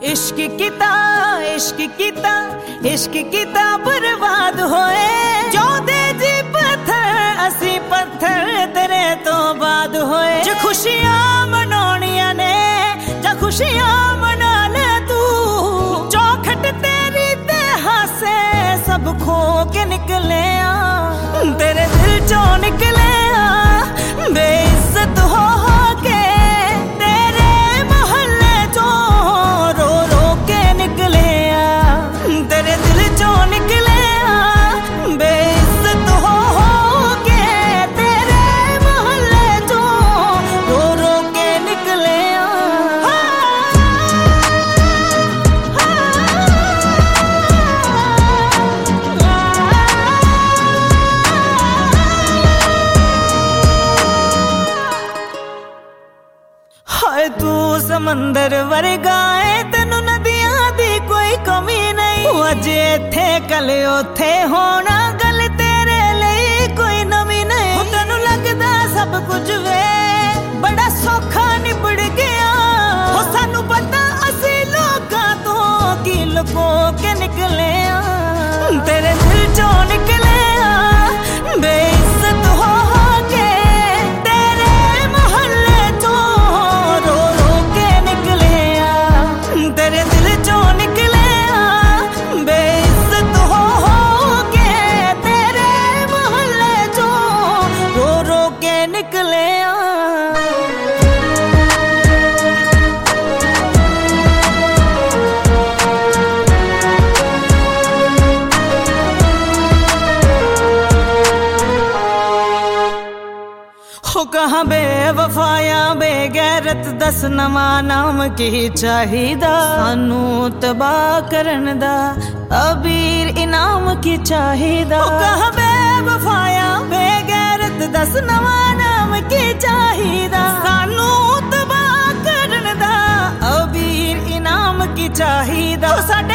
इश्क कीता इश्क कीता इश्क कीता बर्बाद होए जो दे जी पत्थर असी पत्थर तेरे तो बाद होए जो खुशियां मनाउणियां ने जा खुशियां मना ले तू चौखट तेरी ते हासे सब खो के निकले तेरे दिल चों निकले बेइज्जत हो के तेरे मोहल्ले चों रो रो के निकले तेरे दिल चों निकले बेइज्जत हो के तेरे मोहल्ले चों रो रो के निकले हाय तू समंदर वर्गा है तेनू नदियां दी कोई कमी नहीं अज इत्थे कल उथे होना गल तेरे लिए कोई नवी नहीं तेनू लगदा सब कुछ वे बड़ा सौखा निबड़ गया हो सानू पता असी लोकां तो की लुको के निकले तेरे दिल चों निकले बेइज्जत हो के तेरे मोहल्ले चों रो रो के निकले तेरे दिल चों निकले बेइज्जत हो के तेरे मोहल्ले चों रो रो के निकले हो कहाँ बेवफाया बेगैरत दस नवा नाम की चाहिदा सानू तबाह करन दा अबीर इनाम की चाहिदा हो कहाँ बेवफाया बेगैरत दस नवा नाम की चाहिदा सानू तबाह करन दा अबीर इनाम की चाहिदा